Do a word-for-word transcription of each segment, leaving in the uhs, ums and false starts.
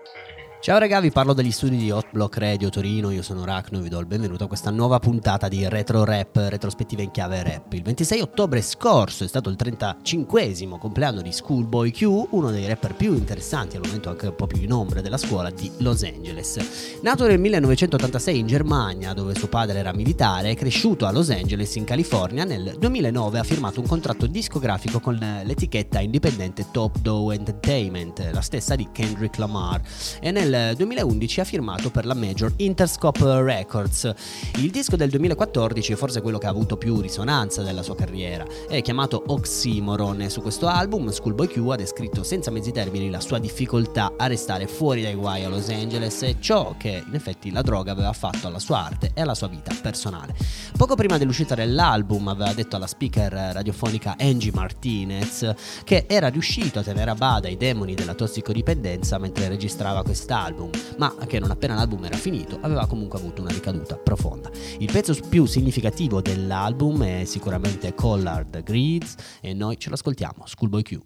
Ciao raga, vi parlo dagli studi di Hot Block Radio Torino, io sono Rachno e vi do il benvenuto a questa nuova puntata di Retro Rap, retrospettiva in chiave rap. Il ventisei ottobre scorso è stato il trentacinquesimo compleanno di Schoolboy Q, uno dei rapper più interessanti, al momento anche un po' più in ombra della scuola di Los Angeles. Nato nel millenovecentottantasei in Germania, dove suo padre era militare, è cresciuto a Los Angeles in California. Nel duemilanove ha firmato un contratto discografico con l'etichetta indipendente Top Dog Entertainment, la stessa di Kendrick Lamar, e nel duemilaundici ha firmato per la major Interscope Records. Il disco del duemilaquattordici è forse quello che ha avuto più risonanza della sua carriera, è chiamato Oxymoron e su questo album Schoolboy Q ha descritto senza mezzi termini la sua difficoltà a restare fuori dai guai a Los Angeles e ciò che in effetti la droga aveva fatto alla sua arte e alla sua vita personale. Poco prima dell'uscita dell'album aveva detto alla speaker radiofonica Angie Martinez che era riuscito a tenere a bada i demoni della tossicodipendenza mentre registrava quest'album, ma che non appena l'album era finito aveva comunque avuto una ricaduta profonda. Il pezzo più significativo dell'album è sicuramente Collard Greens e noi ce l'ascoltiamo, Schoolboy Q.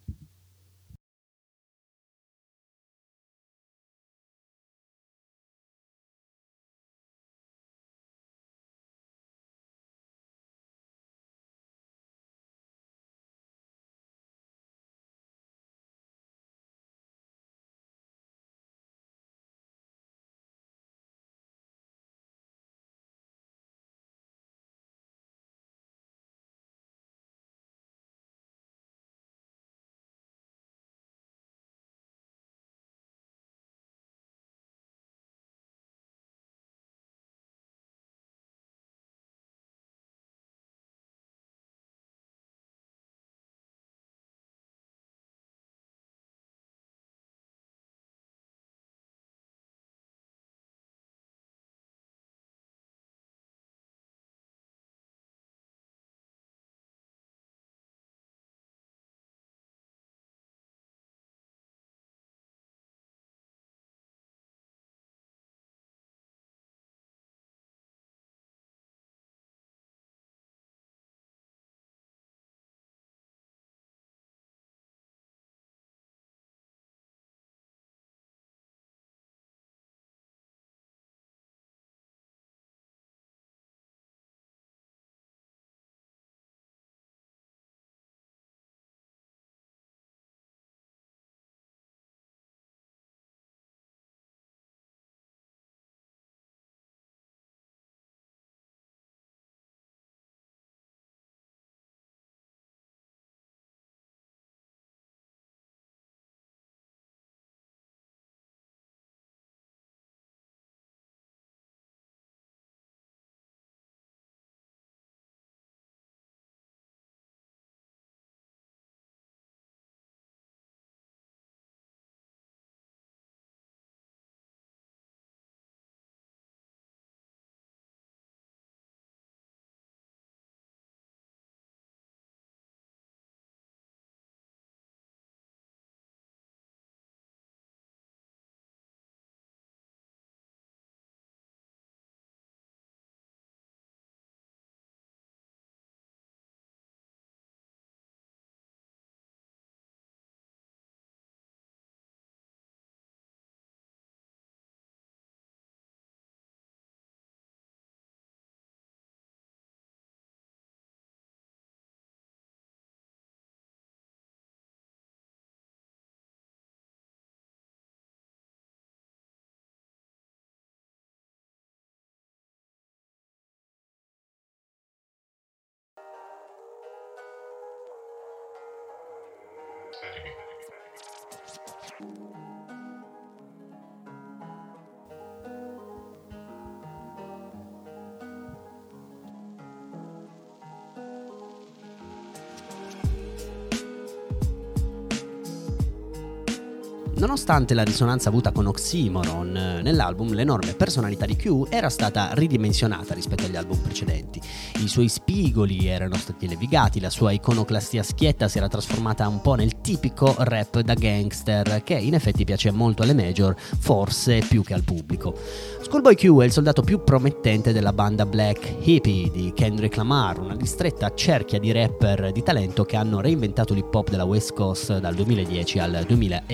Nonostante la risonanza avuta con Oxymoron nell'album, l'enorme personalità di Q era stata ridimensionata rispetto agli album precedenti. I suoi spigoli erano stati levigati, la sua iconoclastia schietta si era trasformata un po' nel tipico rap da gangster che in effetti piace molto alle major, forse più che al pubblico. Schoolboy Q è il soldato più promettente della banda Black Hippie di Kendrick Lamar, una ristretta cerchia di rapper di talento che hanno reinventato l'hip hop della West Coast dal duemiladieci al duemilasedici.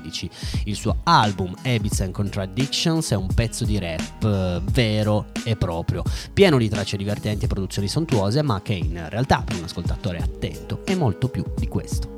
duemilatredici. Il suo album Habits and Contradictions è un pezzo di rap eh, vero e proprio, pieno di tracce divertenti e produzioni sontuose, ma che in realtà per un ascoltatore attento è molto più di questo.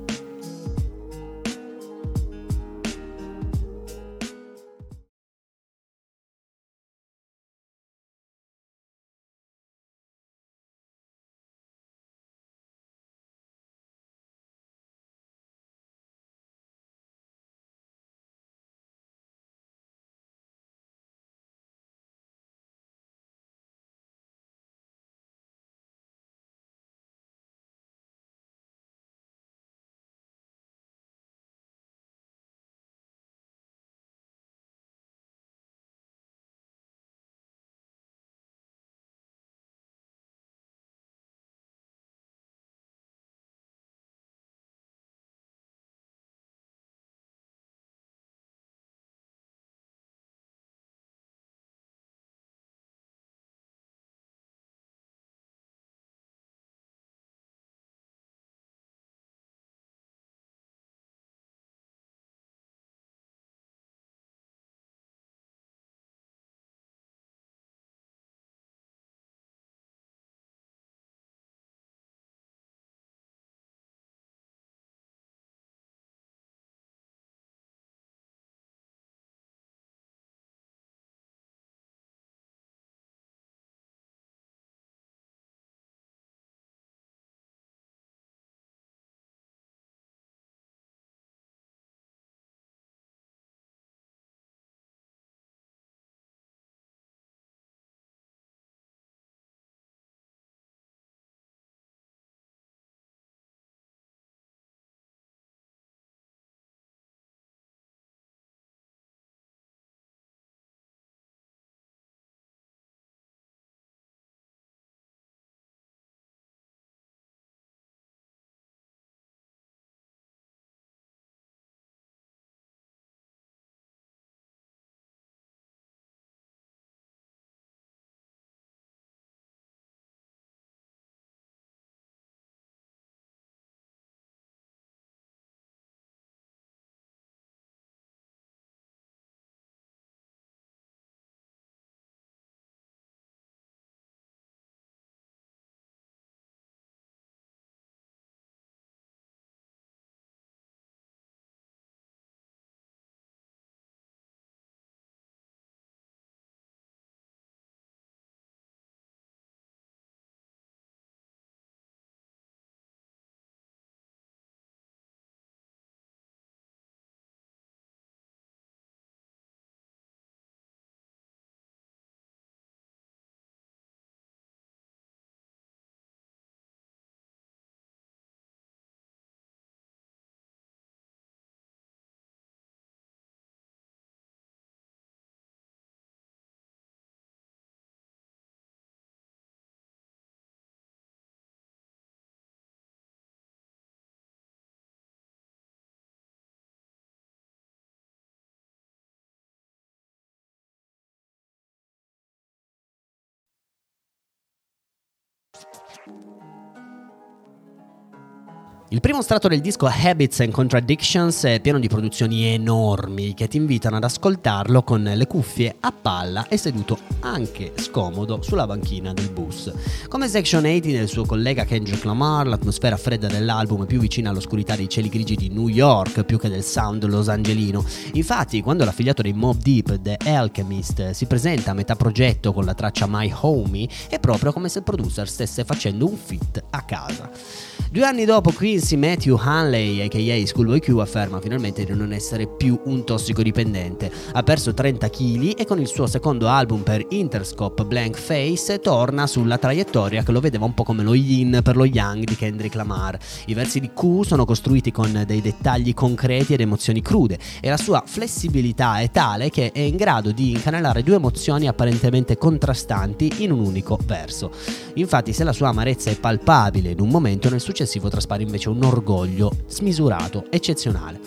Il primo strato del disco Habits and Contradictions è pieno di produzioni enormi che ti invitano ad ascoltarlo con le cuffie a palla e seduto anche scomodo sulla banchina del bus. Come Section ottanta del suo collega Kendrick Lamar, l'atmosfera fredda dell'album è più vicina all'oscurità dei cieli grigi di New York più che del sound losangelino. Infatti, quando l'affiliato dei Mobb Deep, The Alchemist, si presenta a metà progetto con la traccia My Homie, è proprio come se il producer stesse facendo un feat a casa. Due anni dopo, Quincy Matthew Hanley, aka Schoolboy Q, afferma finalmente di non essere più un tossicodipendente. Ha perso trenta chili e con il suo secondo album per Interscope, Blank Face, torna sulla traiettoria che lo vedeva un po' come lo yin per lo yang di Kendrick Lamar. I versi di Q sono costruiti con dei dettagli concreti ed emozioni crude e la sua flessibilità è tale che è in grado di incanalare due emozioni apparentemente contrastanti in un unico verso. Infatti, se la sua amarezza è palpabile in un momento, nel successivo traspare invece un orgoglio smisurato, eccezionale.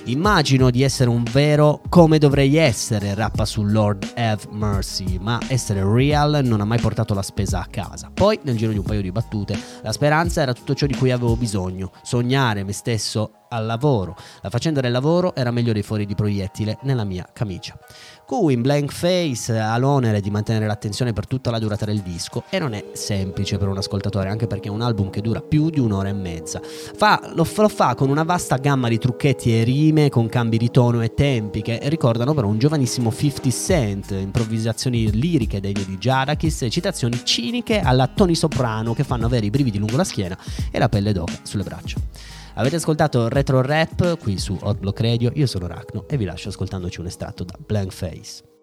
Immagino di essere un vero come dovrei essere, rappa su Lord Have Mercy, ma essere real non ha mai portato la spesa a casa. Poi, nel giro di un paio di battute, la speranza era tutto ciò di cui avevo bisogno, sognare me stesso al lavoro. La faccenda del lavoro era meglio dei fori di proiettile nella mia camicia. Q in Blank Face ha l'onere di mantenere l'attenzione per tutta la durata del disco e non è semplice per un ascoltatore, anche perché è un album che dura più di un'ora e mezza. Fa, lo, lo fa con una vasta gamma di trucchetti e rime, con cambi di tono e tempi che ricordano però un giovanissimo fifty Cent, improvvisazioni liriche degne di Jadakiss e citazioni ciniche alla Tony Soprano che fanno avere i brividi lungo la schiena e la pelle d'oca sulle braccia. Avete ascoltato Retro Rap qui su Hot Block Radio, io sono Rachno e vi lascio ascoltandoci un estratto da Blank Face.